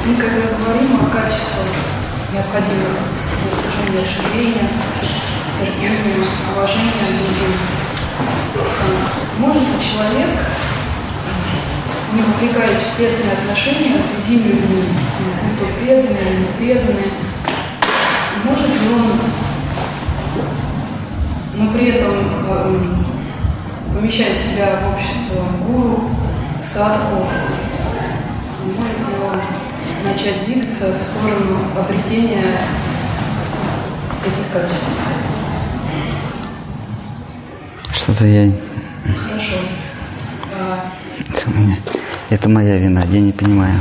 Мы, когда говорим о качествах, необходимых для служения шевеления, терпения, уважения к другим, может ли человек, не вовлекаясь в тесные отношения с другими людьми, будь то преданные или непреданные, может ли он, но при этом помещая себя в общество гуру, садху, может ли он начать двигаться в сторону обретения этих качеств? Что-то я... Хорошо. Это моя вина, я не понимаю.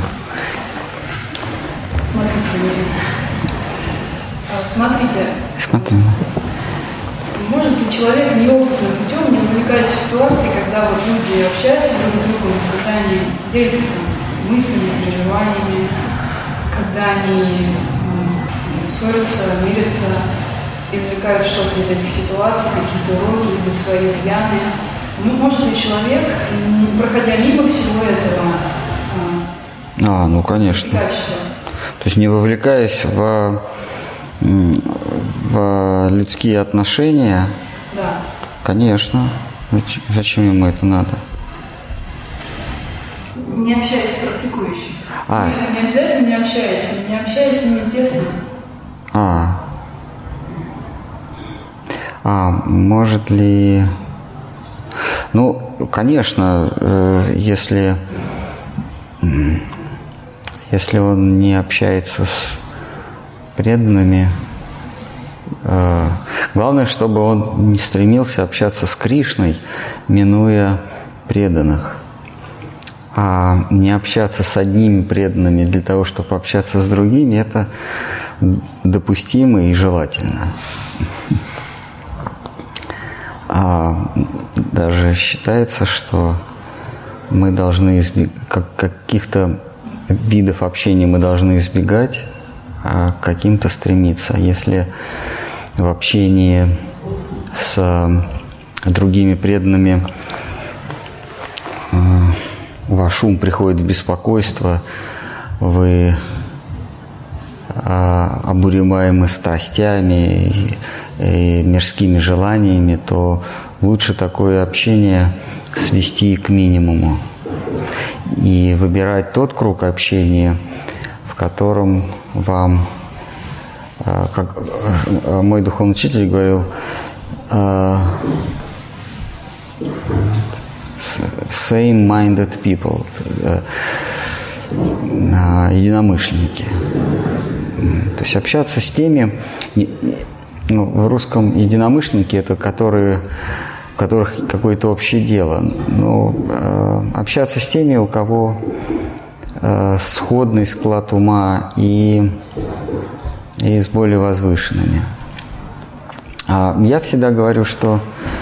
Смотрите. Смотрим. Может ли человек неопытным путем, не вовлекаясь в ситуации, когда вот люди общаются друг с другом, когда они делятся мыслями, переживаниями, когда они ссорятся, мирятся, извлекают что-то из этих ситуаций, какие-то уроки, видят свои изъяны. Может ли человек, проходя мимо всего этого, ну конечно. качества? То есть не вовлекаясь в людские отношения, Да. конечно. Зачем ему это надо? Не общаясь с практикующим. Не обязательно не общаясь с ними тесно. Может ли... Ну, конечно, если он не общается с преданными, главное, чтобы он не стремился общаться с Кришной, минуя преданных, а не общаться с одними преданными для того, чтобы общаться с другими, это допустимо и желательно. Даже считается, что мы должны каких-то видов общения мы должны избегать, а к каким-то стремиться. Если в общении с другими преданными ваш ум приходит в беспокойство, вы обуреваемы страстями и мирскими желаниями, то лучше такое общение свести к минимуму и выбирать тот круг общения, в котором вам, как мой духовный учитель говорил, same-minded people, единомышленники. То есть общаться с теми, в русском единомышленники это которые, у которых какое-то общее дело. Но общаться с теми, у кого сходный склад ума и с более возвышенными. Я всегда говорю, что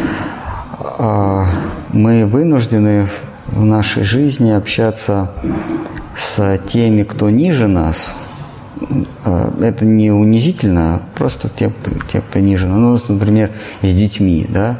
мы вынуждены в нашей жизни общаться с теми, кто ниже нас. Это не унизительно, просто те, кто ниже. Ну, например, с детьми, да.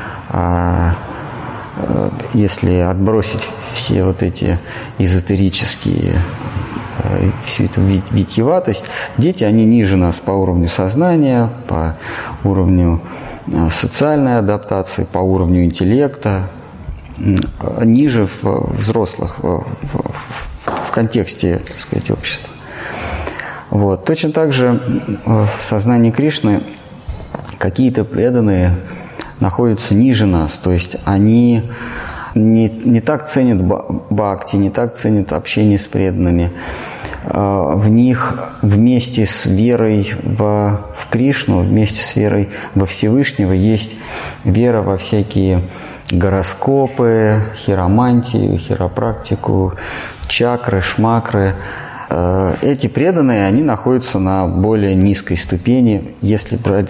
Если отбросить все вот эти эзотерические, всю эту витиеватость, дети, они ниже нас по уровню сознания, по уровню социальной адаптации, по уровню интеллекта, ниже взрослых в контексте, так сказать, общества. Вот. Точно так же в сознании Кришны какие-то преданные находятся ниже нас, то есть они не так ценят бхакти, не так ценят общение с преданными. В них вместе с верой в Кришну, вместе с верой во Всевышнего есть вера во всякие гороскопы, хиромантию, хиропрактику, чакры, шмакры. Эти преданные, они находятся на более низкой ступени, если брать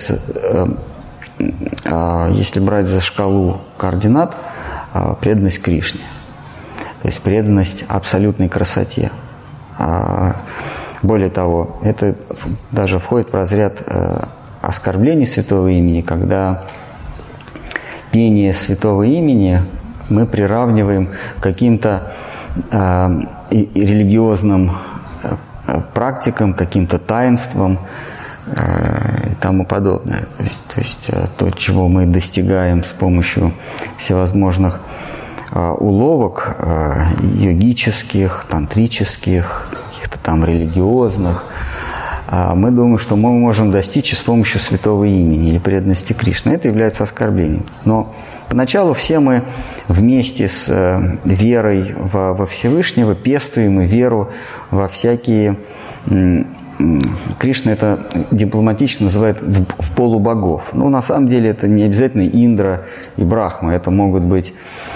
за шкалу координат преданность Кришне, то есть преданность абсолютной красоте. Более того, это даже входит в разряд оскорблений святого имени, когда пение святого имени мы приравниваем к каким-то религиозным практикам, каким-то таинствам и тому подобное. То есть то, чего мы достигаем с помощью всевозможных уловок йогических, тантрических, каких-то там религиозных, мы думаем, что мы можем достичь с помощью святого имени или преданности Кришне. Это является оскорблением. Но поначалу все мы вместе с верой во Всевышнего пестуем и веру во всякие... Кришна это дипломатично называет в полубогов. Но на самом деле это не обязательно Индра и Брахма. Это могут быть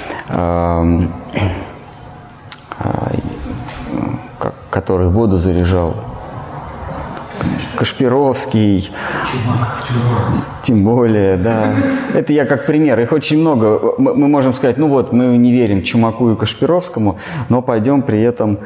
который воду заряжал, Кашпировский, тем более, да. Это я как пример. Их очень много. Мы можем сказать, ну вот, мы не верим Чумаку и Кашпировскому, но пойдем при этом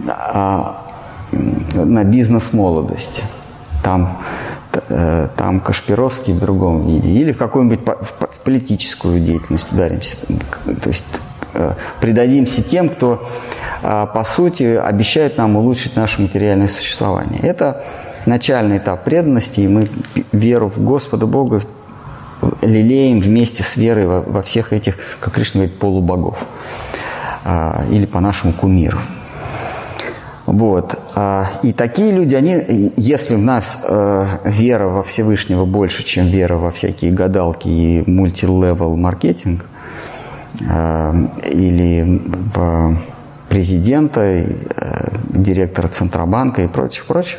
на бизнес молодости. Там Кашпировский в другом виде. Или в какую-нибудь в политическую деятельность ударимся. То есть предадимся тем, кто, по сути, обещает нам улучшить наше материальное существование. Это начальный этап преданности, и мы веру в Господа Бога лелеем вместе с верой во всех этих, как Кришна говорит, полубогов. Или по-нашему кумиров. Вот. И такие люди, они, если у нас вера во Всевышнего больше, чем вера во всякие гадалки и мультилевел маркетинг, или в президента, директора Центробанка и прочих,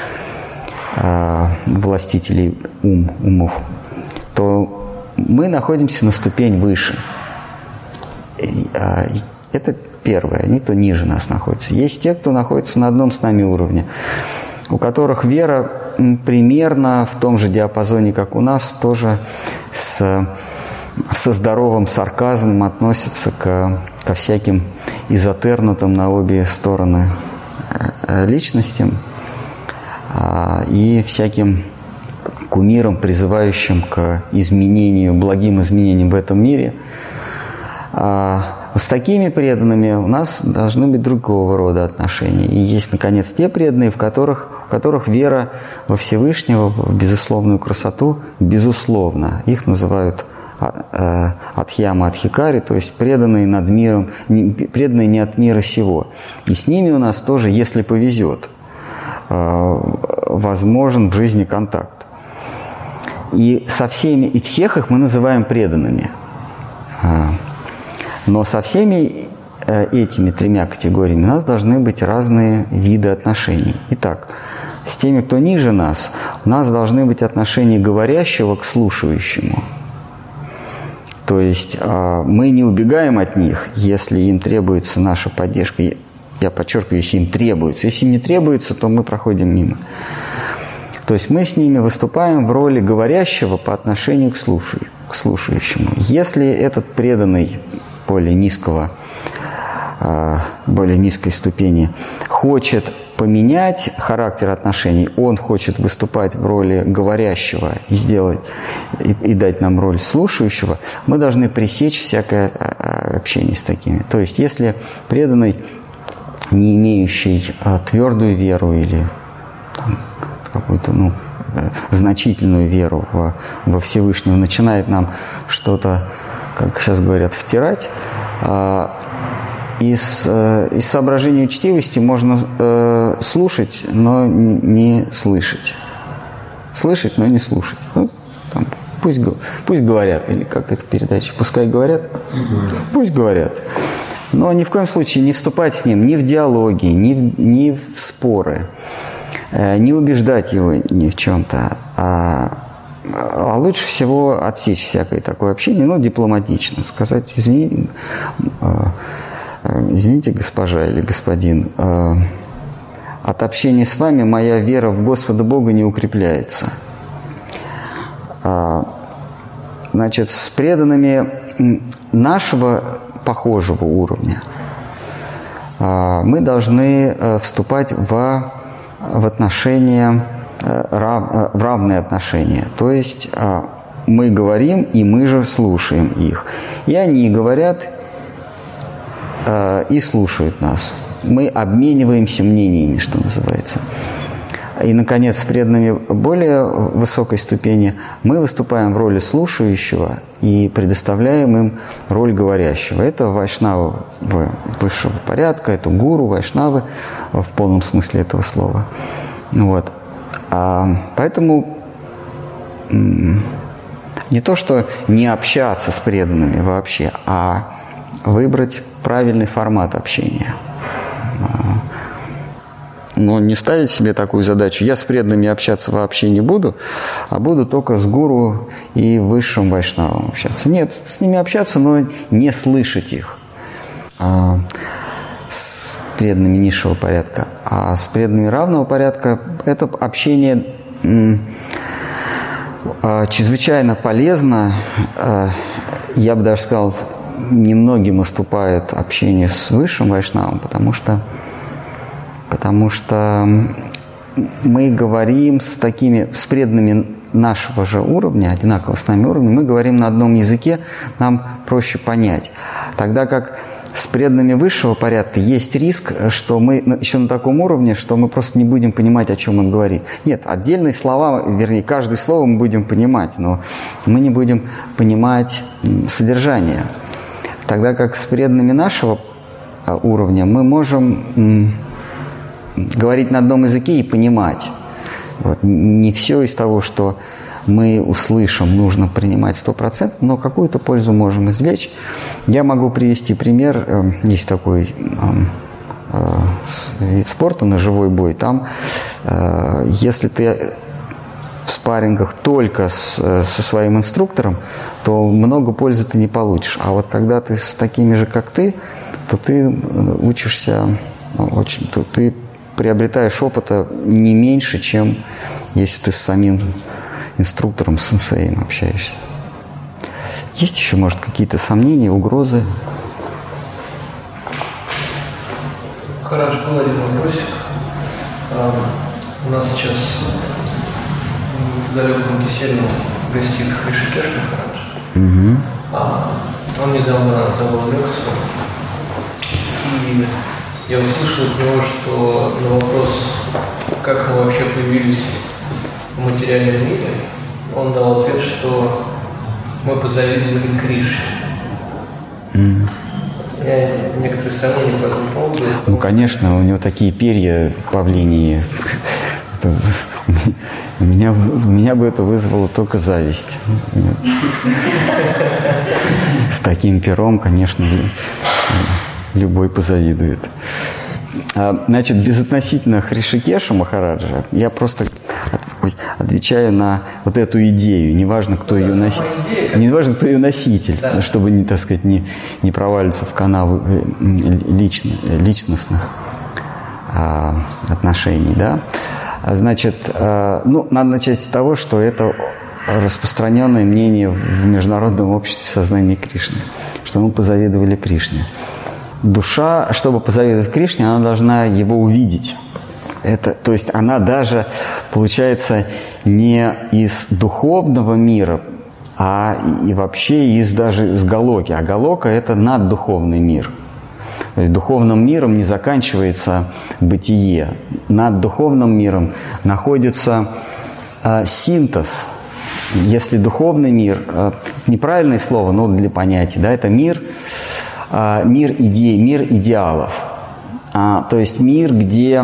властителей умов, то мы находимся на ступень выше. Это первое. Никто ниже нас находится. Есть те, кто находится на одном с нами уровне, у которых вера примерно в том же диапазоне, как у нас, тоже со здоровым сарказмом относится ко всяким эзотернутым на обе стороны личностям и всяким кумирам, призывающим к изменению, благим изменениям в этом мире. С такими преданными у нас должны быть другого рода отношения. И есть, наконец, те преданные, в которых вера во Всевышнего, в безусловную красоту, безусловно. Их называют Адхьяма Адхикари, то есть преданные над миром, преданные не от мира сего. И с ними у нас тоже, если повезет, возможен в жизни контакт. И со всеми, и всех их мы называем преданными. Но со всеми этими тремя категориями у нас должны быть разные виды отношений. Итак, с теми, кто ниже нас, у нас должны быть отношения говорящего к слушающему. То есть мы не убегаем от них, если им требуется наша поддержка. Я подчеркиваю, если им требуется. Если им не требуется, то мы проходим мимо. То есть мы с ними выступаем в роли говорящего по отношению к слушающему. Если этот преданный более низкой ступени хочет поменять характер отношений, он хочет выступать в роли говорящего и дать нам роль слушающего, мы должны пресечь всякое общение с такими. То есть, если преданный, не имеющий твердую веру или какую-то значительную веру во Всевышнего, начинает нам что-то, как сейчас говорят, втирать, из соображений учтивости можно слушать, но не слышать. Слышать, но не слушать. Пусть говорят, или как эта передача, пускай говорят, пусть говорят. Но ни в коем случае не вступать с ним ни в диалоги, ни в споры, не убеждать его ни в чем-то, а лучше всего отсечь всякое такое общение, дипломатично, сказать: извините, госпожа или господин, от общения с вами моя вера в Господа Бога не укрепляется. Значит, с преданными нашего похожего уровня мы должны вступать в отношения, в равные отношения. То есть мы говорим, и мы же слушаем их. И они говорят и слушают нас. мы обмениваемся мнениями, что называется. И, наконец, с преданными более высокой ступени мы выступаем в роли слушающего и предоставляем им роль говорящего. Это вайшнавы высшего порядка, это гуру, вайшнавы в полном смысле этого слова. Вот. Поэтому не то, что не общаться с преданными вообще, а выбрать правильный формат общения. Но не ставить себе такую задачу: я с преданными общаться вообще не буду, а буду только с гуру и высшим вайшнавом общаться. Нет, с ними общаться, но не слышать их. С преданными низшего порядка. А с преданными равного порядка это общение чрезвычайно полезно. Я бы даже сказал, немногим уступает общение с высшим вайшнавом, потому что мы говорим с преданными нашего же уровня, одинаково с нами уровня, мы говорим на одном языке, нам проще понять. Тогда как с преданными высшего порядка есть риск, что мы еще на таком уровне, что мы просто не будем понимать, о чем он говорит. Нет, отдельные слова, вернее, каждое слово мы будем понимать, но мы не будем понимать содержание. Тогда как с преданными нашего уровня мы можем говорить на одном языке и понимать. Вот. Не все из того, что мы услышим, нужно принимать 100%, но какую-то пользу можем извлечь. Я могу привести пример. Есть такой вид спорта, ножевой бой. Там, если ты в спаррингах только со своим инструктором, то много пользы ты не получишь. А вот когда ты с такими же, как ты, то ты учишься ты приобретаешь опыта не меньше, чем если ты с самим инструктором, сенсеем общаешься. Есть еще, может, какие-то сомнения, угрозы? Харадж, был один вопросик. У нас сейчас в далеком Киселе гостит Хришикеш Махарадж. Он недавно давал лекцию, и я услышал от него, что на вопрос, как мы вообще появились в материальном мире, он дал ответ, что мы позавидовали Кришне. Я некоторые сомнения по этому поводу. Ну, конечно, у него такие перья павлиньи. У меня бы это вызвало только зависть. С таким пером, конечно, любой позавидует. Значит, безотносительно Хришикеша Махараджа, я просто отвечаю на вот эту идею. Неважно, кто ее носитель, да. Чтобы, так сказать, не провалиться в канавы личностных отношений. Да? Значит, надо начать с того, что это распространенное мнение в международном обществе сознания Кришны, что мы позавидовали Кришне. Душа, чтобы позавидовать Кришне, она должна его увидеть. То есть она даже, получается, не из духовного мира, а и вообще даже из Галоки. А Галока – это наддуховный мир. То есть духовным миром не заканчивается бытие. Над духовным миром находится синтез. Если духовный мир, неправильное слово, но для понятия, да, это мир идей, мир идеалов. То есть мир, где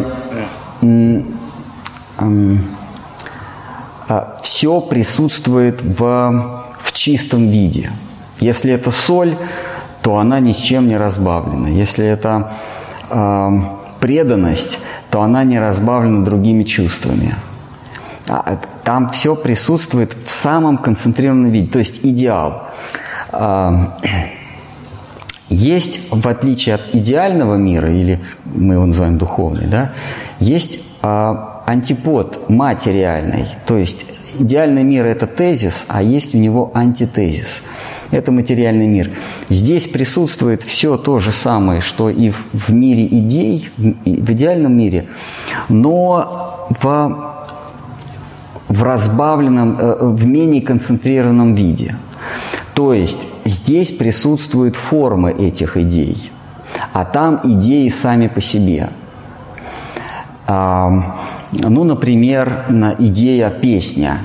все присутствует в чистом виде. Если это соль, то она ничем не разбавлена. Если это преданность, то она не разбавлена другими чувствами. Там все присутствует в самом концентрированном виде, то есть идеал. Есть, в отличие от идеального мира, или мы его называем духовный, да, есть антипод материальный. То есть идеальный мир – это тезис, а есть у него антитезис. Это материальный мир. Здесь присутствует все то же самое, что и в мире идей, в идеальном мире, но в разбавленном, в менее концентрированном виде. То есть здесь присутствуют формы этих идей. а там идеи сами по себе. Ну, например, идея песня.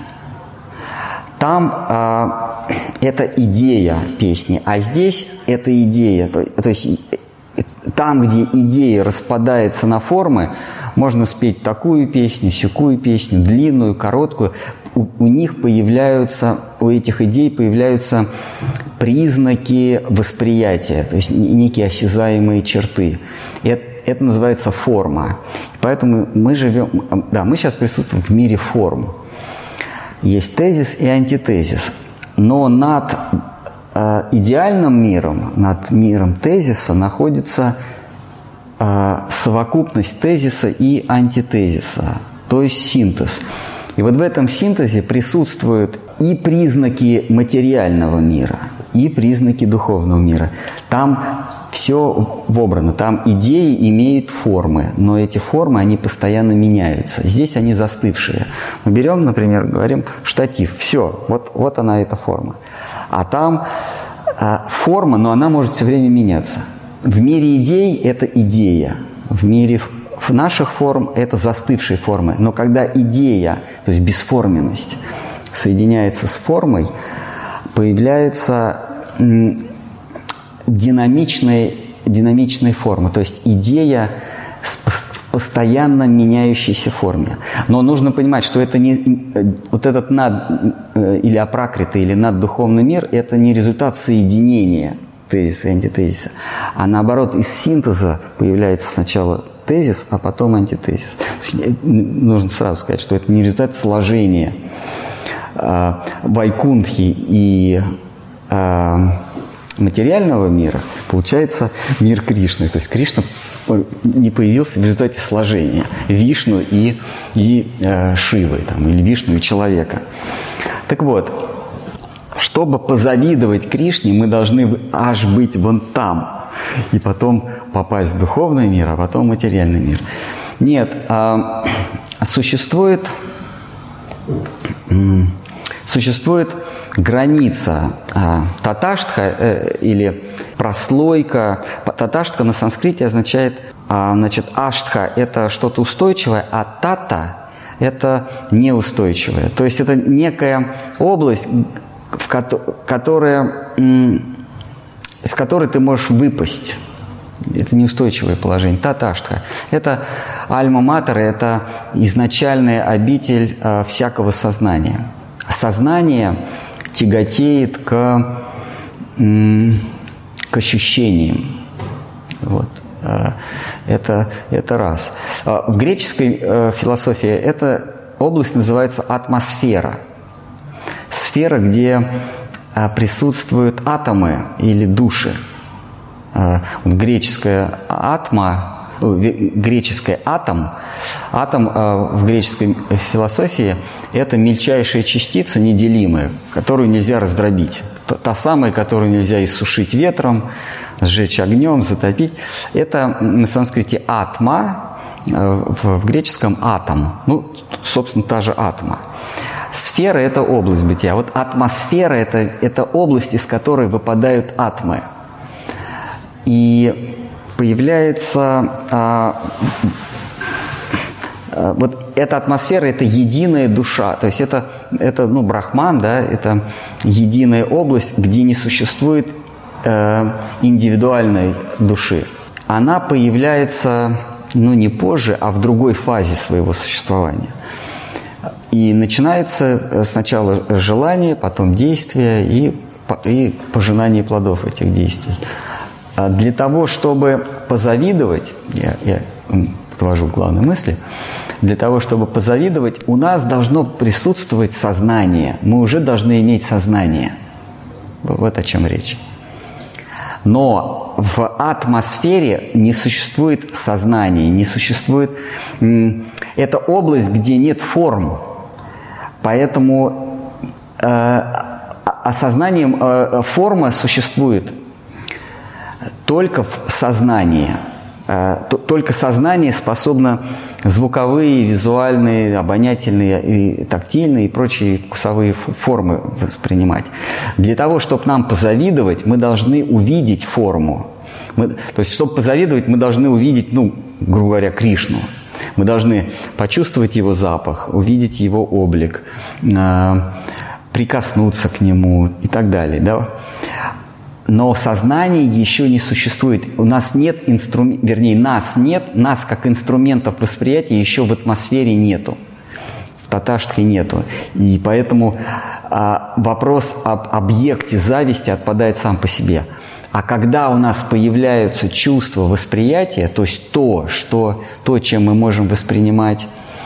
Там это идея песни, а здесь это идея. То есть там, где идея распадается на формы, можно спеть такую песню, сякую песню, длинную, короткую. У них появляются, у этих идей появляются признаки восприятия, то есть некие осязаемые черты. Это называется форма. Поэтому мы живем, да, мы сейчас присутствуем в мире форм. Есть тезис и антитезис. Но над идеальным миром, над миром тезиса находится совокупность тезиса и антитезиса, то есть синтез. И вот в этом синтезе присутствуют и признаки материального мира, и признаки духовного мира. Там все вобрано, там идеи имеют формы, но эти формы, они постоянно меняются. Здесь они застывшие. Мы берем, например, говорим штатив, все, вот она, эта форма. А там форма, но она может все время меняться. В мире идей это идея, в мире наших форм это застывшие формы. Но когда идея, то есть бесформенность, соединяется с формой, появляется динамичная форма, то есть идея в постоянно меняющейся форме. Но нужно понимать, что это не вот этот или апракрита, или наддуховный мир, это не результат соединения тезиса и антитезиса, а наоборот из синтеза появляется сначала тезис, а потом антитезис. То есть, нужно сразу сказать, что это не результат сложения Вайкунтхи и материального мира, получается мир Кришны. То есть Кришна не появился в результате сложения Вишну и Шивы, там, или Вишну и человека. Так вот, чтобы позавидовать Кришне, мы должны аж быть вон там, и потом попасть в духовный мир, а потом в материальный мир. Нет, существует граница таташтха или прослойка. Таташтха на санскрите означает, аштха – это что-то устойчивое, а тата – это неустойчивое. То есть это некая область, из которой ты можешь выпасть. Это неустойчивое положение. Таташтха. Это альма-матер, это изначальная обитель всякого сознания. Сознание тяготеет к ощущениям. Вот. Это раз. В греческой философии эта область называется атмосфера. Сфера, где присутствуют атомы или души. Греческая атма, греческий атом в греческой философии – это мельчайшая частица, неделимая, которую нельзя раздробить. Та самая, которую нельзя иссушить ветром, сжечь огнем, затопить. Это на санскрите атма, в греческом атом. Ну, собственно, та же атма. Сфера – это область бытия. Вот атмосфера – это область, из которой выпадают атомы. И появляется вот эта атмосфера – это единая душа. То есть это брахман, да, это единая область, где не существует индивидуальной души. Она появляется, не позже, а в другой фазе своего существования. И начинается сначала желание, потом действие и пожинание плодов этих действий. Для того, чтобы позавидовать, я подвожу к главной мысли, для того, чтобы позавидовать, у нас должно присутствовать сознание. Мы уже должны иметь сознание. Вот о чем речь. Но в атмосфере не существует сознания, не существует... Это область, где нет форм. Поэтому осознанием форма существует только в сознании. Только сознание способно звуковые, визуальные, обонятельные, и тактильные и прочие вкусовые формы воспринимать. Для того, чтобы нам позавидовать, мы должны увидеть форму. То есть, чтобы позавидовать, мы должны увидеть, ну, грубо говоря, Кришну. Мы должны почувствовать его запах, увидеть его облик, прикоснуться к нему и так далее. Да? Но сознание еще не существует. У нас нет инструментов, вернее, нас нет, нас как инструментов восприятия еще в атмосфере нету. В таташтхе нету. И поэтому вопрос об объекте зависти отпадает сам по себе. А когда у нас появляются чувства восприятия, то есть то, чем мы можем воспринимать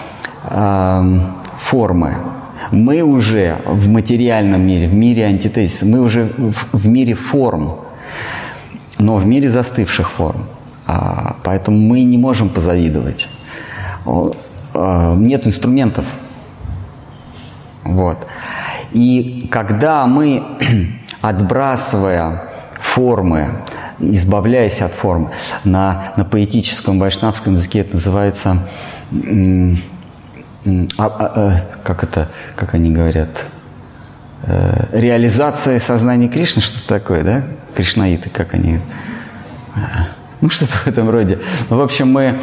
формы, мы уже в материальном мире, в мире антитезиса, мы уже в мире форм, но в мире застывших форм. Поэтому мы не можем позавидовать. Нет инструментов. Вот. И когда мы, отбрасывая формы, избавляясь от форм, на поэтическом вайшнавском языке это называется, как они говорят, реализация сознания Кришны, что-то такое, да? Кришнаиты, как они, ну что-то в этом роде. В общем, мы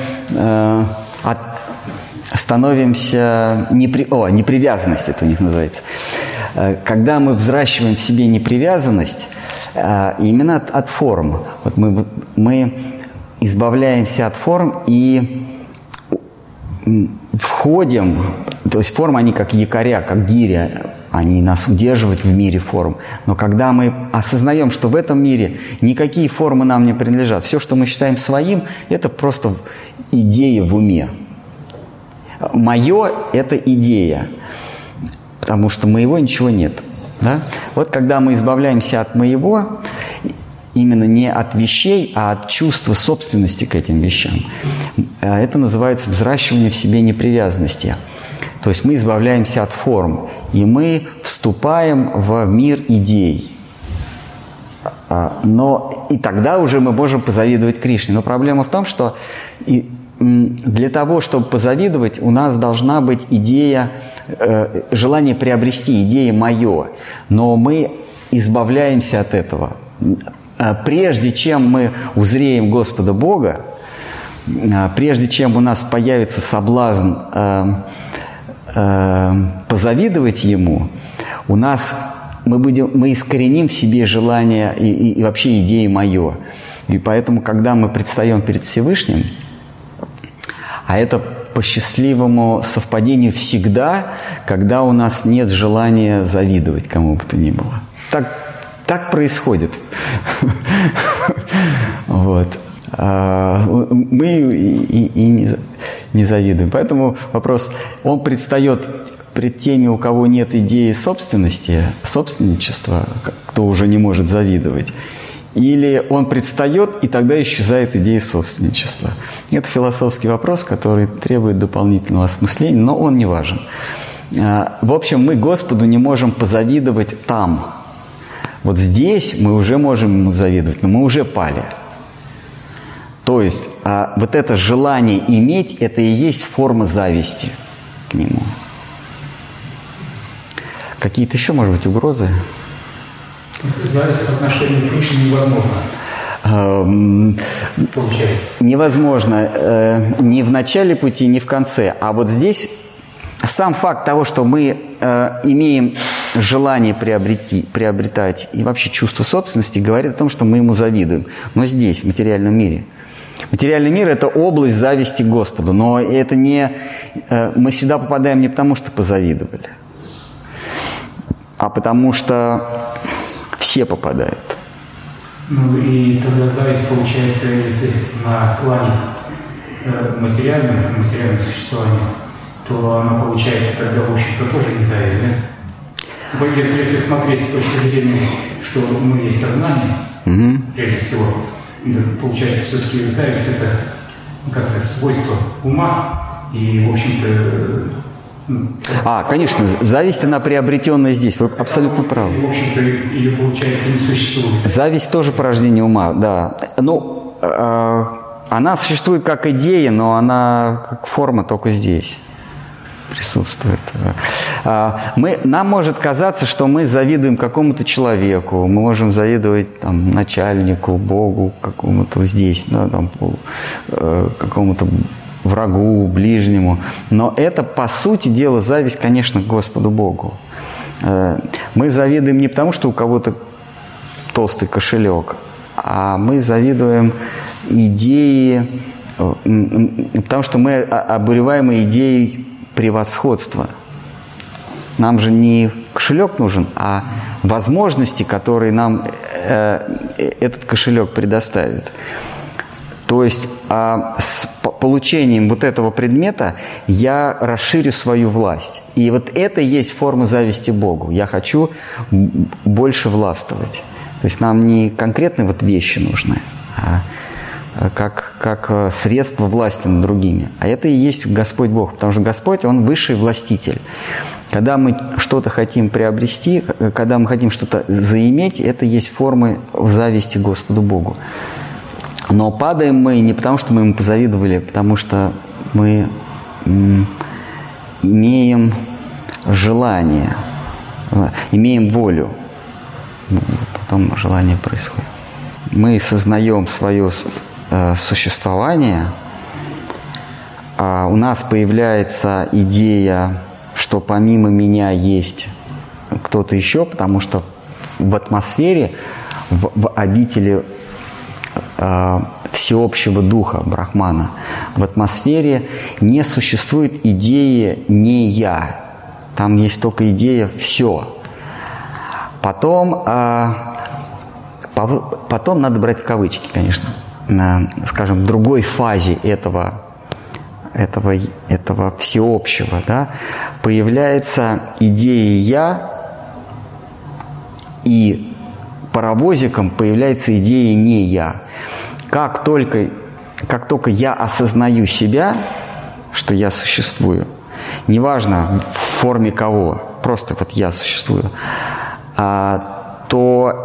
становимся, непривязанность это у них называется. Когда мы взращиваем в себе непривязанность, именно от форм. Вот мы избавляемся от форм и входим, то есть формы, они как якоря, как гиря, они нас удерживают в мире форм. Но когда мы осознаем, что в этом мире никакие формы нам не принадлежат, все, что мы считаем своим, это просто идея в уме. Мое – это идея, потому что моего ничего нет. Да? Вот когда мы избавляемся от моего, именно не от вещей, а от чувства собственности к этим вещам, это называется взращивание в себе непривязанности. То есть мы избавляемся от форм, и мы вступаем в мир идей. Но и тогда уже мы можем позавидовать Кришне. Но проблема в том, что для того, чтобы позавидовать, у нас должна быть идея, желание приобрести, идея «моё». Но мы избавляемся от этого. Прежде чем мы узреем Господа Бога, прежде чем у нас появится соблазн позавидовать Ему, мы искореним в себе желание и вообще идеи «моё». И поэтому, когда мы предстаем перед Всевышним, а это по счастливому совпадению всегда, когда у нас нет желания завидовать кому бы то ни было. Так происходит. Вот. Мы и не завидуем. Поэтому вопрос, он предстает пред теми, у кого нет идеи собственности, собственничества, кто уже не может завидовать, или он предстает, и тогда исчезает идея собственничества. Это философский вопрос, который требует дополнительного осмысления, но он не важен. В общем, мы Господу не можем позавидовать там. Вот здесь мы уже можем Ему завидовать, но мы уже пали. То есть вот это желание иметь, это и есть форма зависти к Нему. Какие-то еще, может быть, угрозы? Зависть по отношению к Кришне невозможно. Получается. Невозможно ни в начале пути, ни в конце. А вот здесь сам факт того, что мы имеем желание приобретать и вообще чувство собственности, говорит о том, что мы Ему завидуем. Но здесь, в материальном мире. Материальный мир – это область зависти к Господу. Но это не... Мы сюда попадаем не потому, что позавидовали, а потому что все попадают. Ну и тогда зависть получается, если на плане материального существования, то она получается тогда, в общем-то, тоже не зависть, да? Если смотреть с точки зрения, что мы есть сознание, прежде всего, получается, все-таки зависть – это как-то свойство ума, и, в общем-то, конечно, зависть, она приобретенная здесь, вы абсолютно правы. В общем-то, ее, получается, не существует. Зависть тоже порождение ума, да. Ну, она существует как идея, но она как форма только здесь. присутствует. Нам может казаться, что мы завидуем какому-то человеку, мы можем завидовать там, начальнику, Богу, какому-то здесь, да, там, какому-то врагу, ближнему. Но это, по сути дела, зависть, конечно, к Господу Богу. Мы завидуем не потому, что у кого-то толстый кошелек, а мы завидуем идеи, потому что мы обуреваемы идеей превосходства. Нам же не кошелек нужен, а возможности, которые нам этот кошелек предоставит. То есть с получением вот этого предмета я расширю свою власть. И вот это и есть форма зависти Богу. Я хочу больше властвовать. То есть нам не конкретные вот вещи нужны, а как средство власти над другими. А это и есть Господь Бог, потому что Господь, Он высший властитель. Когда мы что-то хотим приобрести, когда мы хотим что-то заиметь, это есть формы зависти Господу Богу. Но падаем мы не потому, что мы ему позавидовали, потому что мы имеем желание, имеем волю. Потом желание происходит. Мы сознаем свое существование, у нас появляется идея, что помимо меня есть кто-то еще, потому что в атмосфере, в обители всеобщего духа Брахмана, в атмосфере не существует идеи «не я». Там есть только идея «все». Потом надо брать в кавычки, конечно, скажем, в другой фазе этого всеобщего, да, появляется идея «я», и паровозиком появляется идея «не я». Как только я осознаю себя, что я существую, неважно в форме кого, просто вот я существую, то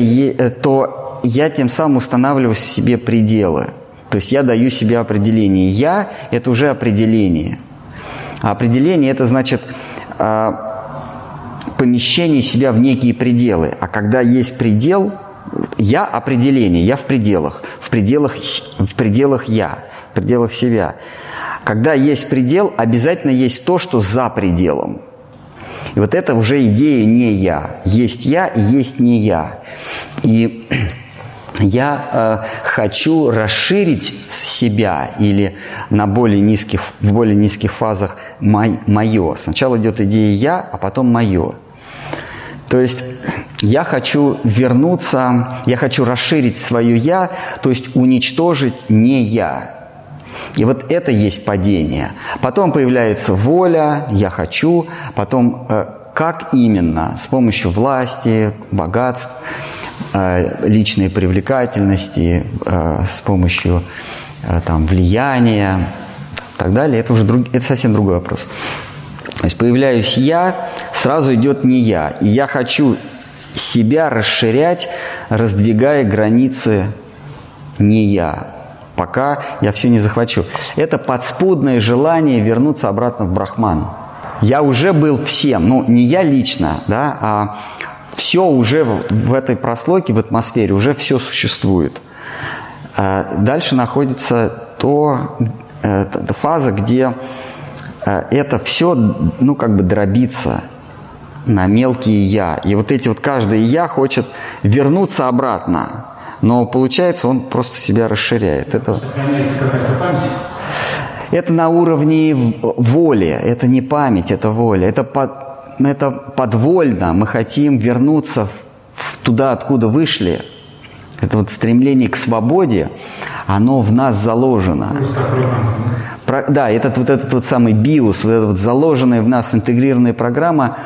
я тем самым устанавливаю себе пределы. То есть я даю себе определение. Я – это уже определение. А определение – это значит помещение себя в некие пределы. А когда есть предел, я – определение, я в пределах я, в пределах себя. Когда есть предел, обязательно есть то, что за пределом. И вот это уже идея «не я». Есть я и есть не я. И я хочу расширить себя или в более низких фазах мое. Сначала идет идея «я», а потом «мое». То есть я хочу вернуться, я хочу расширить свое «я», то есть уничтожить «не я». И вот это есть падение. Потом появляется воля, я хочу, потом как именно? С помощью власти, богатств, личной привлекательности, с помощью влияния и так далее. Это совсем другой вопрос. То есть появляюсь я, сразу идет не я. И я хочу себя расширять, раздвигая границы не я, пока я все не захвачу. Это подспудное желание вернуться обратно в Брахман. Я уже был всем, не я лично, да, а все уже в этой прослойке, в атмосфере, уже все существует. Дальше находится та фаза, где это все, дробится на мелкие «я». И вот каждое «я» хочет вернуться обратно. Но получается, он просто себя расширяет. Сохраняется какая-то память? Это на уровне воли. Это не память, это воля. Это подвольно. Мы хотим вернуться туда, откуда вышли. Это стремление к свободе, оно в нас заложено. Да, этот самый биос, заложенная в нас интегрированная программа,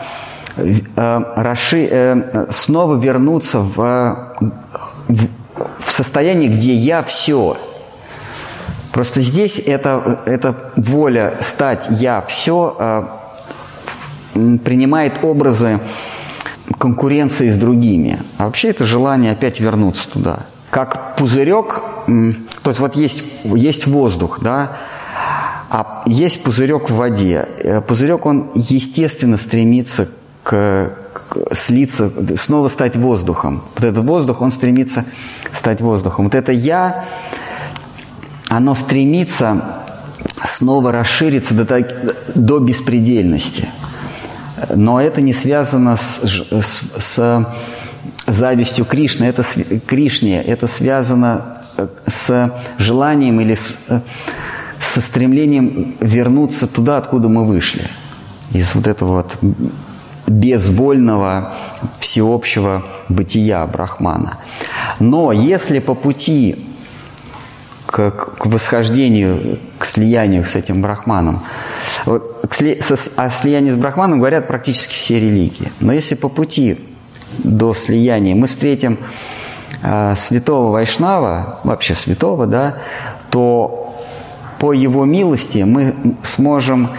снова вернуться в состояние, где я все. Просто здесь эта воля стать я все принимает образы конкуренции с другими. А вообще это желание опять вернуться туда. Как пузырек, то есть есть воздух, да, А есть пузырек в воде. Пузырек, он естественно стремится слиться, снова стать воздухом. Вот этот воздух, он стремится стать воздухом. Вот это «я», оно стремится снова расшириться до беспредельности. Но это не связано с завистью Кришны. Это Кришне. Это связано с желанием или со стремлением вернуться туда, откуда мы вышли. Из вот этого вот безвольного всеобщего бытия Брахмана. Но если по пути к восхождению, к слиянию с этим Брахманом, о слиянии с Брахманом говорят практически все религии. Но если по пути до слияния мы встретим святого Вайшнава, вообще святого, да, то по его милости мы сможем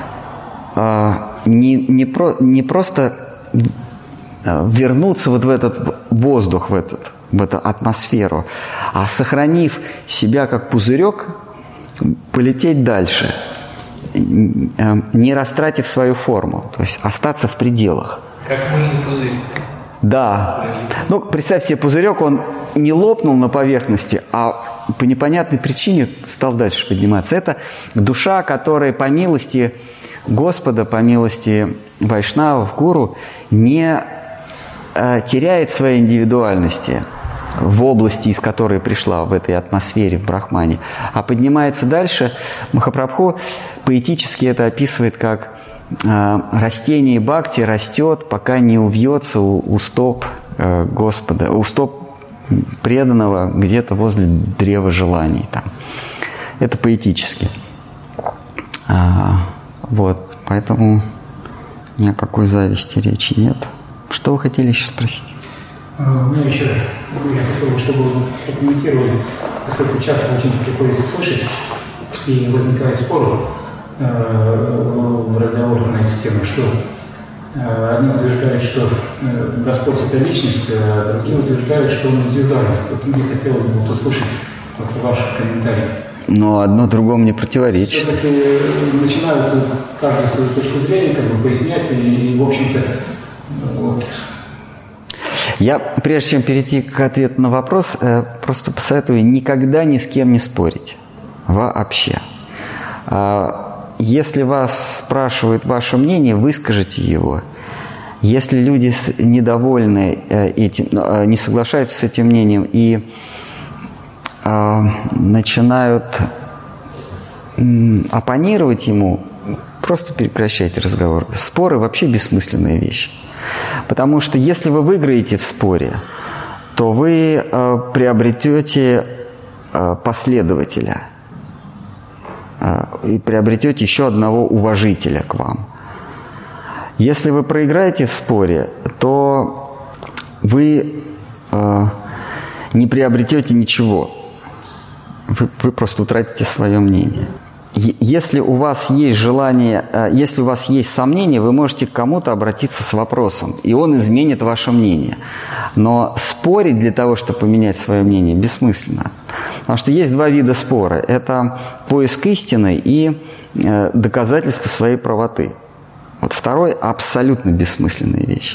не просто вернуться вот в этот воздух, в эту атмосферу, а сохранив себя как пузырек, полететь дальше, не растратив свою форму, то есть остаться в пределах. Как мыльный пузырь. Да. Ну, представь себе, пузырек, он не лопнул на поверхности, а по непонятной причине стал дальше подниматься. Это душа, которая по милости Господа, по милости вайшнавов, гуру, не теряет своей индивидуальности в области, из которой пришла, в этой атмосфере, в Брахмане, а поднимается дальше. Махапрабху поэтически это описывает как растение бхакти растет, пока не увьется у стоп Господа, у стоп преданного где-то возле древа желаний. Там. Это поэтически. Вот, поэтому ни о какой зависти речи нет. Что вы хотели еще спросить? Ну, еще я хотел бы, чтобы вы прокомментировали, поскольку часто очень приходится слышать, и возникают споры в разговорах на эту тему, что одни утверждают, что Господь – это личность, а другие утверждают, что Он индивидуальность. Вот мне хотелось бы услышать ваш комментарий. Но одно другому не противоречит. Все-таки начинают каждую свою точку зрения пояснять, и в общем-то, вот. Я, прежде чем перейти к ответу на вопрос, просто посоветую никогда ни с кем не спорить. Вообще. Если вас спрашивают ваше мнение, выскажите его. Если люди недовольны этим, не соглашаются с этим мнением и начинают оппонировать ему, просто прекращайте разговор. Споры вообще бессмысленная вещь. Потому что если вы выиграете в споре, то вы приобретете последователя и приобретете еще одного уважителя к вам. Если вы проиграете в споре, то вы не приобретете ничего. Вы просто утратите свое мнение. Если у вас есть желание, если у вас есть сомнения, вы можете к кому-то обратиться с вопросом, и он изменит ваше мнение. Но спорить для того, чтобы поменять свое мнение, бессмысленно. Потому что есть два вида спора. Это поиск истины и доказательство своей правоты. Вот второй абсолютно бессмысленная вещь.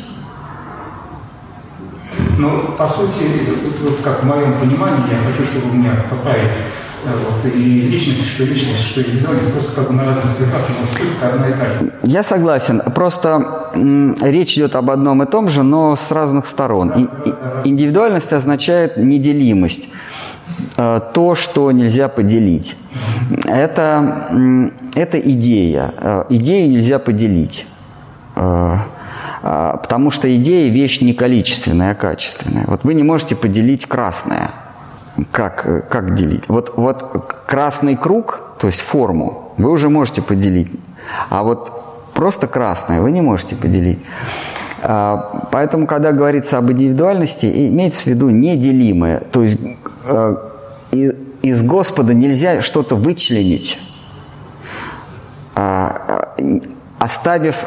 Ну, по сути, вот как в моем понимании, я хочу, чтобы вы меня поправили. Вот, и личность, что индивидуальность, просто как бы на разных языках, но суть одна и та же. Я согласен. Просто речь идет об одном и том же, но с разных сторон. Индивидуальность означает неделимость. То, что нельзя поделить. Это идея. Идею нельзя поделить. Потому что идея – вещь не количественная, а качественная. Вот вы не можете поделить красное. Как делить? Вот красный круг, то есть форму, вы уже можете поделить. А вот просто красное вы не можете поделить. Поэтому, когда говорится об индивидуальности, имеется в виду неделимое. То есть из Господа нельзя что-то вычленить, оставив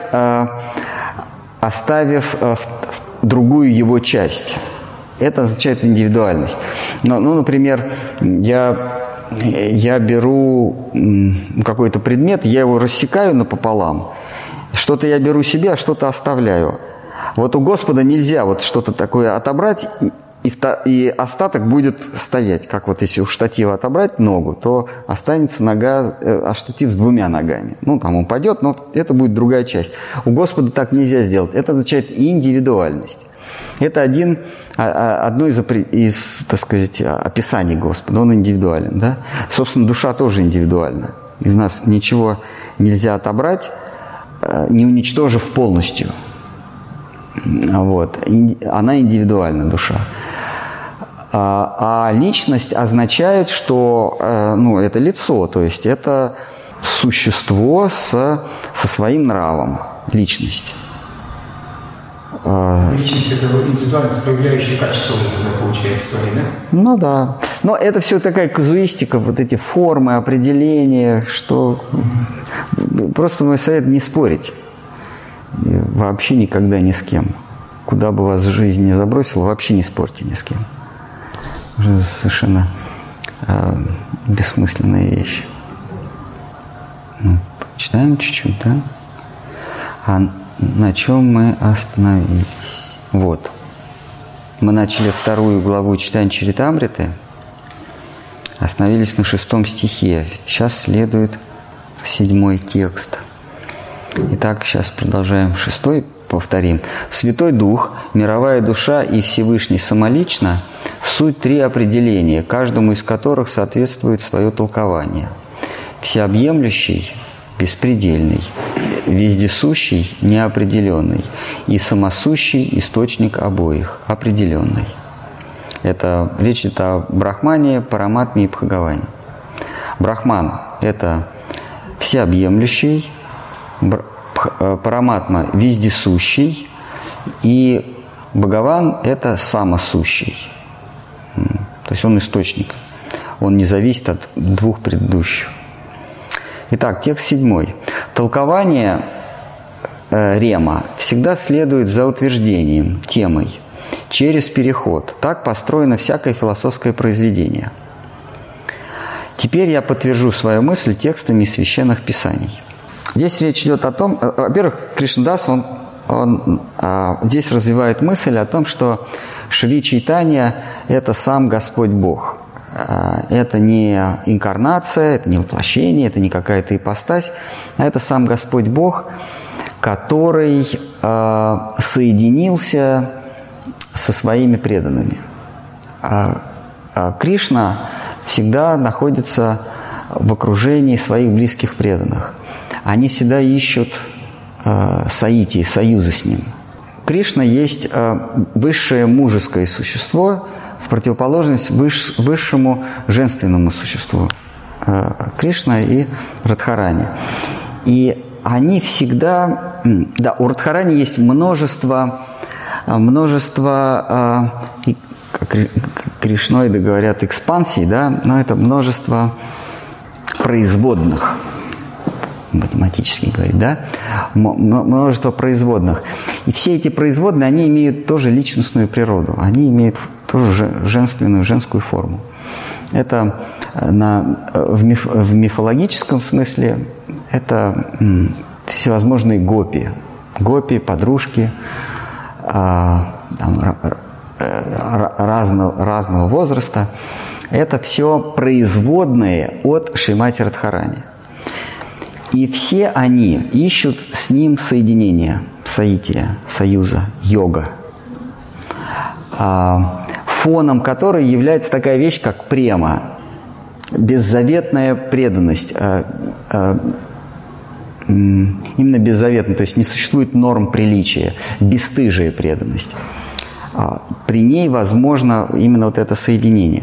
другую его часть. Это означает индивидуальность. Ну, например, я я беру какой-то предмет, я его рассекаю напополам, что-то я беру себе, а что-то оставляю. Вот у Господа нельзя вот что-то такое отобрать, и остаток будет стоять. Как вот если у штатива отобрать ногу, то останется нога, а штатив с двумя ногами. Ну, там он упадет, но это будет другая часть. У Господа так нельзя сделать. Это означает индивидуальность. Это одно из, так сказать, описаний Господа. Он индивидуален. Да? Собственно, душа тоже индивидуальна. Из нас ничего нельзя отобрать, не уничтожив полностью. Вот. Она индивидуальна, душа. А личность означает, что это лицо, то есть это существо со своим нравом. Личность. Личность – это индивидуальность, проявляющая качество, тогда получается свои, да? Ну да. Но это все такая казуистика, вот эти формы, определения, что просто мой совет – не спорить. Вообще никогда ни с кем. Куда бы вас жизнь не забросила, вообще не спорьте ни с кем. Уже совершенно бессмысленная вещь. Читаем чуть-чуть, да? А на чем мы остановились? Вот. Мы начали 2 главу читания Чаритамриты. Остановились на 6 стихе. Сейчас следует 7 текст. Итак, сейчас продолжаем 6, повторим. Святой Дух, мировая душа и Всевышний самолично – суть 3 определения, каждому из которых соответствует свое толкование. Всеобъемлющий – беспредельный, вездесущий – неопределенный, и самосущий – источник обоих – определенный. Это речь идет о Брахмане, Параматме и Бхагаване. Брахман – это всеобъемлющий, Параматма – вездесущий, и Бхагаван – это самосущий. То есть он источник. Он не зависит от 2 предыдущих. Итак, текст 7. Толкование рема всегда следует за утверждением, темой, через переход. Так построено всякое философское произведение. Теперь я подтвержу свою мысль текстами из священных писаний. Здесь речь идет о том, во-первых, Кришнадас, он здесь развивает мысль о том, что Шри Чайтанья – это сам Господь Бог. Это не инкарнация, это не воплощение, это не какая-то ипостась, а это сам Господь Бог, который соединился со своими преданными. Кришна всегда находится в окружении своих близких преданных. Они всегда ищут саити, союза с ним. Кришна есть высшее мужеское существо в противоположность высшему женственному существу. Кришна и Радхарани. И они всегда... Да, у Радхарани есть множество кришноиды говорят экспансий, да, но это множество производных, математически говорить, да, множество производных. И все эти производные, они имеют тоже личностную природу, они имеют тоже женскую форму. Это в мифологическом смысле это всевозможные гопи, подружки, разного возраста. Это все производные от Шримати Радхарани. И все они ищут с ним соединения, саития, союза, йога, фоном которой является такая вещь, как према, беззаветная преданность. Именно беззаветная, то есть не существует норм приличия, бесстыжая преданность. При ней возможно именно вот это соединение.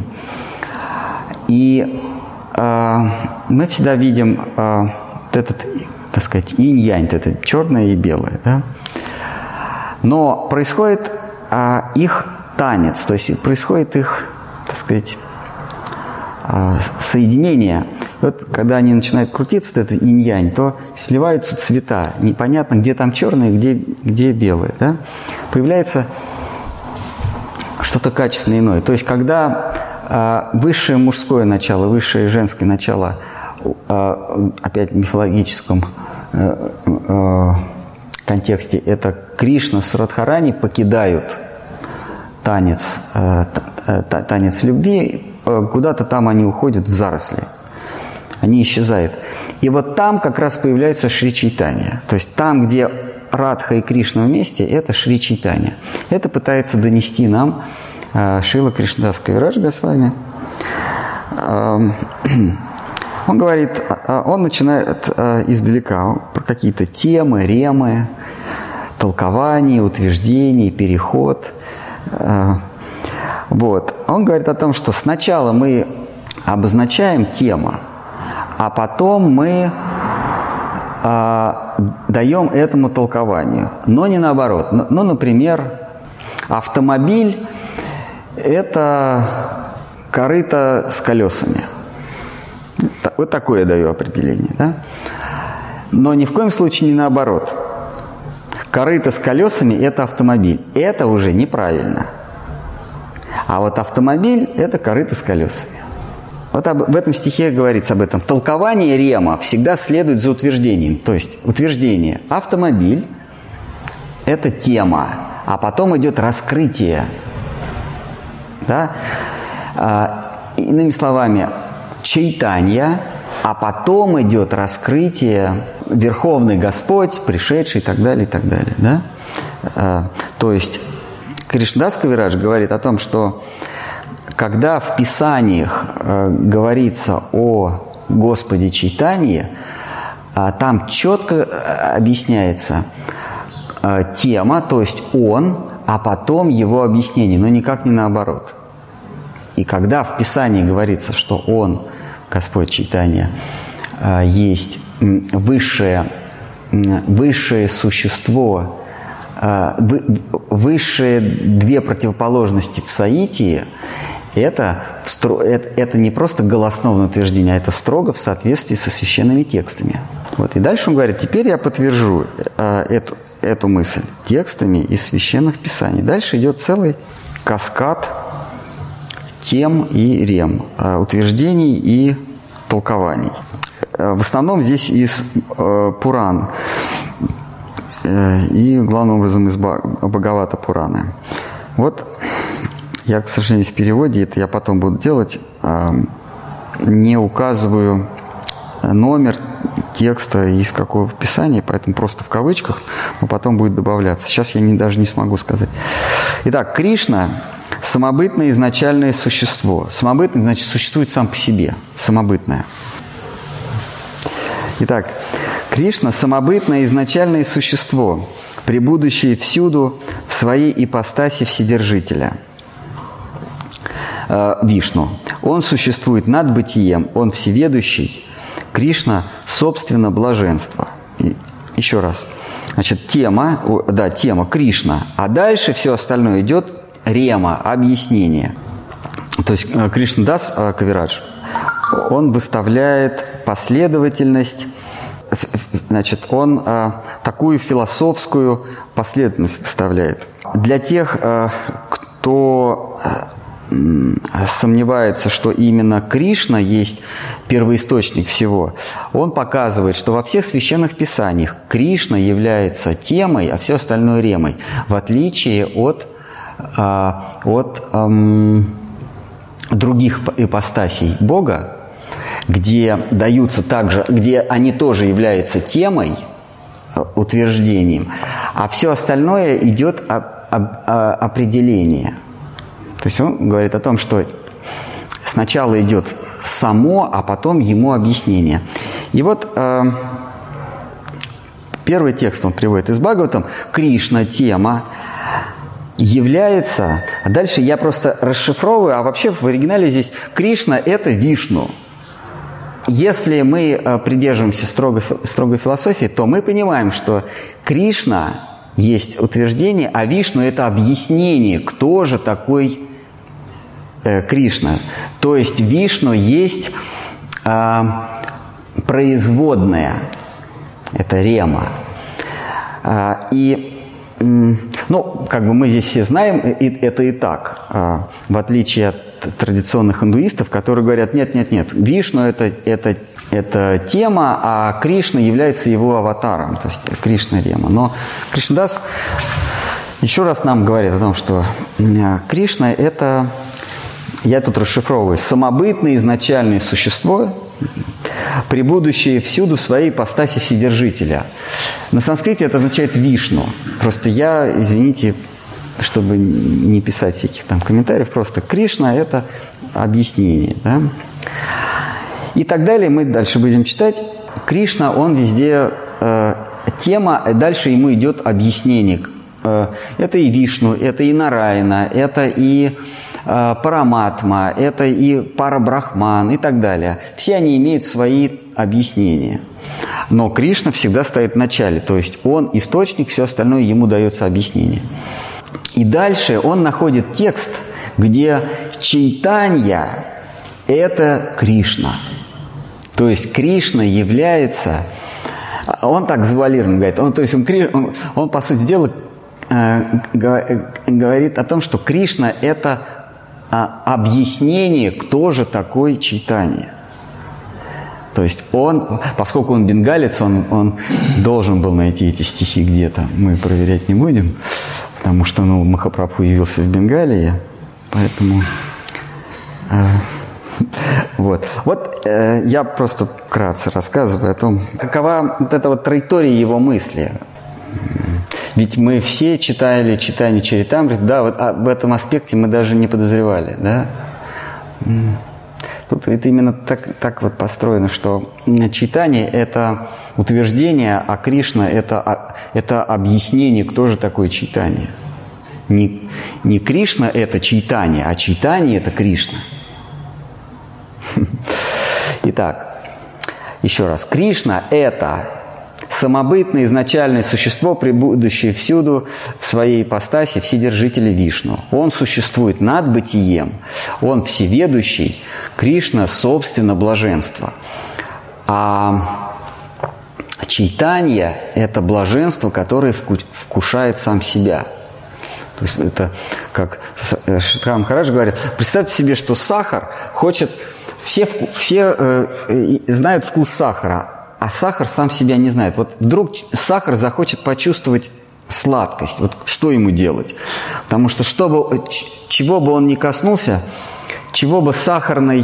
И мы всегда видим этот, так сказать, инь-янь, это черное и белое. Да? Но происходит их танец, то есть происходит их, так сказать, соединение. Вот когда они начинают крутиться, это инь-янь, то сливаются цвета. Непонятно, где там черное, где белое. Да? Появляется что-то качественно иное. То есть, когда высшее мужское начало, высшее женское начало, опять в мифологическом контексте, это Кришна с Радхарани покидают танец любви, куда-то там они уходят в заросли, они исчезают. И вот там как раз появляется Шри Чайтанья. То есть там, где Радха и Кришна вместе, это Шри Чайтанья. Это пытается донести нам Шрила Кришнадас Кавирадж Госвами. Он говорит, он начинает издалека про какие-то темы, ремы, толкования, утверждения, переход. Вот. Он говорит о том, что сначала мы обозначаем тему, а потом мы даем этому толкованию. Но не наоборот. Ну, например, автомобиль – это корыто с колесами. Вот такое я даю определение. Да? Но ни в коем случае не наоборот. Корыто с колесами – это автомобиль. Это уже неправильно. А вот автомобиль – это корыто с колесами. Вот в этом стихе говорится об этом. Толкование рема всегда следует за утверждением. То есть утверждение автомобиль – это тема, а потом идет раскрытие. Да? Иными словами, Чайтанья, а потом идет раскрытие Верховный Господь, пришедший и так далее, и так далее. Да? То есть Кришнадас Кавирадж говорит о том, что когда в Писаниях говорится о Господе Чайтанье, там четко объясняется тема, то есть он, а потом его объяснение, но никак не наоборот. И когда в Писании говорится, что он, Господь Чайтанья, есть высшее существо, высшие две противоположности в соитии, это не просто голосновное утверждение, а это строго в соответствии со священными текстами. Вот. И дальше он говорит, теперь я подтвержу эту мысль текстами из священных писаний. Дальше идет целый каскад тем и рем, утверждений и толкований. В основном здесь из Пуран и, главным образом, из Бхагавата Пураны. Вот я, к сожалению, в переводе, это я потом буду делать, не указываю номер текста из какого писания, поэтому просто в кавычках, но потом будет добавляться. Сейчас я даже не смогу сказать. Итак, Кришна – самобытное изначальное существо. Самобытное, значит, существует сам по себе. Самобытное. Итак, Кришна – самобытное изначальное существо, пребудущее всюду в своей ипостаси Вседержителя. Вишну. Он существует над бытием, он всеведущий. Кришна – собственно блаженство. Еще раз. Значит, тема Кришна. А дальше все остальное идет рема, объяснение. То есть Кришнадас Кавирадж, он выставляет последовательность, значит, он такую философскую последовательность выставляет. Для тех, кто сомневается, что именно Кришна есть первоисточник всего, он показывает, что во всех священных писаниях Кришна является темой, а все остальное ремой, в отличие от других ипостасей Бога, где даются также, где они тоже являются темой, утверждением, а все остальное идет определение. То есть он говорит о том, что сначала идет само, а потом ему объяснение. И вот первый текст он приводит из Бхагаватам. Кришна, тема, является... А дальше я просто расшифровываю, а вообще в оригинале здесь Кришна – это Вишну. Если мы придерживаемся строгой философии, то мы понимаем, что Кришна есть утверждение, а Вишну – это объяснение, кто же такой Кришна. То есть Вишну есть производная, это рема. Ну, как бы мы здесь все знаем, это и так. В отличие от традиционных индуистов, которые говорят, нет, Вишну это тема, а Кришна является его аватаром, то есть Кришна Рема. Но Кришнадас еще раз нам говорит о том, что Кришна это, я тут расшифровываю, самобытное изначальное существо, пребудущее всюду в своей ипостаси Вседержителя. На санскрите это означает Вишну. Просто я, извините, чтобы не писать всяких там комментариев, просто Кришна это объяснение, да? И так далее, мы дальше будем читать. Кришна, он везде тема, дальше ему идет объяснение. Это и Вишну, это и Нараяна, это и Параматма, это и Парабрахман и так далее. Все они имеют свои объяснения. Но Кришна всегда стоит в начале, то есть он источник, все остальное ему дается объяснение. И дальше он находит текст, где Чайтанья – это Кришна. То есть Кришна является, он так завуалированно говорит, он по сути дела говорит о том, что Кришна – это объяснение, кто же такой Чайтанья. То есть он, поскольку он бенгалец, он должен был найти эти стихи где-то. Мы проверять не будем, потому что Махапрабху явился в Бенгалии, поэтому... Вот я просто вкратце рассказываю о том, какова вот эта вот траектория его мысли. Ведь мы все читали читание Чаритамриты, да, вот об этом аспекте мы даже не подозревали, да. Тут это именно так вот построено, что читание – это утверждение, а Кришна – это объяснение, кто же такой Чайтанья. Не Кришна – это Чайтанья, а Чайтанья – это Кришна. Итак, еще раз. Кришна – это самобытное изначальное существо, пребудущее всюду в своей ипостаси, вседержитель Вишну. Он существует над бытием, он всеведущий, Кришна – собственно блаженство. А Чайтанья – это блаженство, которое вкушает сам себя. То есть это, как Шридхар Махарадж говорит, представьте себе, что сахар хочет... Все знают вкус сахара, а сахар сам себя не знает. Вот вдруг сахар захочет почувствовать сладкость. Вот что ему делать? Потому что чего бы он ни коснулся, чего бы сахарный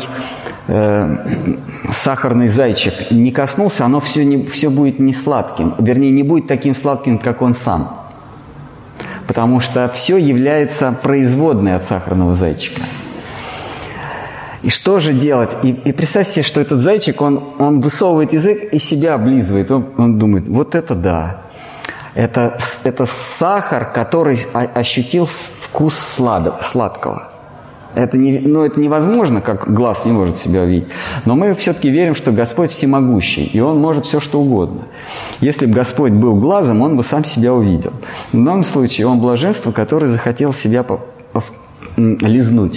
зайчик не коснулся, оно все будет не сладким. Вернее, не будет таким сладким, как он сам. Потому что все является производной от сахарного зайчика. И что же делать? И представьте себе, что этот зайчик, он высовывает язык и себя облизывает. Он думает, вот это да. Это сахар, который ощутил вкус сладкого. Это невозможно, как глаз не может себя увидеть. Но мы все-таки верим, что Господь всемогущий, и Он может все, что угодно. Если бы Господь был глазом, Он бы сам себя увидел. В данном случае Он блаженство, которое захотел себя лизнуть.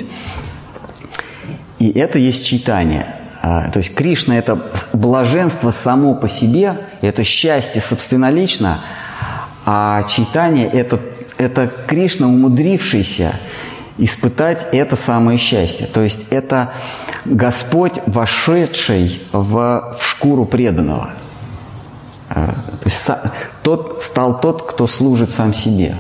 И это есть чайтанья. То есть Кришна – это блаженство само по себе, это счастье собственнолично, а чайтанья – это Кришна, умудрившийся испытать это самое счастье. То есть это Господь, вошедший в шкуру преданного. То есть стал тот, кто служит сам себе.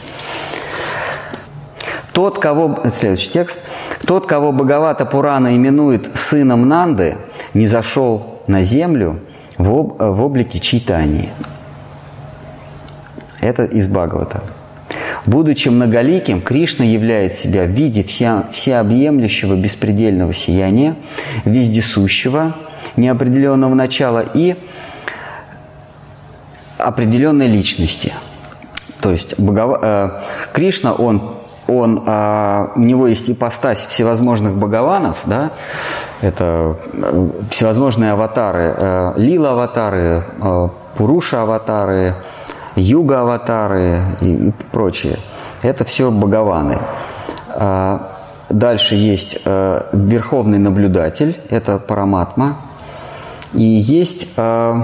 Следующий текст. Тот, кого Бхагавата Пурана именует сыном Нанды, не зашел на землю в облике Чайтаньи. Это из Бхагавата. Будучи многоликим, Кришна являет себя в виде всеобъемлющего беспредельного сияния, вездесущего, неопределенного начала и определенной личности. То есть Кришна, у него есть ипостась всевозможных бхагаванов, да? Это всевозможные аватары, лила-аватары, пуруша-аватары, юга-аватары и прочее. Это все бхагаваны. Дальше есть верховный наблюдатель, это Параматма. И есть то,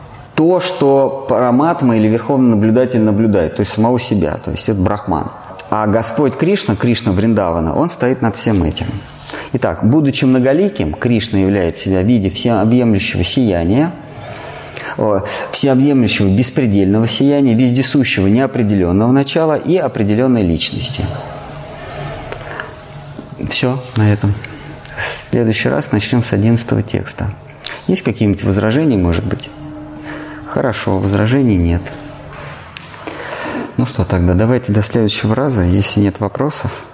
что Параматма или верховный наблюдатель наблюдает, то есть самого себя, то есть это Брахман. А Господь Кришна, Кришна Вриндавана, Он стоит над всем этим. Итак, будучи многоликим, Кришна являет себя в виде всеобъемлющего сияния, всеобъемлющего беспредельного сияния, вездесущего неопределенного начала и определенной личности. Все на этом. В следующий раз начнем с 11 текста. Есть какие-нибудь возражения, может быть? Хорошо, возражений нет. Ну что, тогда давайте до следующего раза. Если нет вопросов,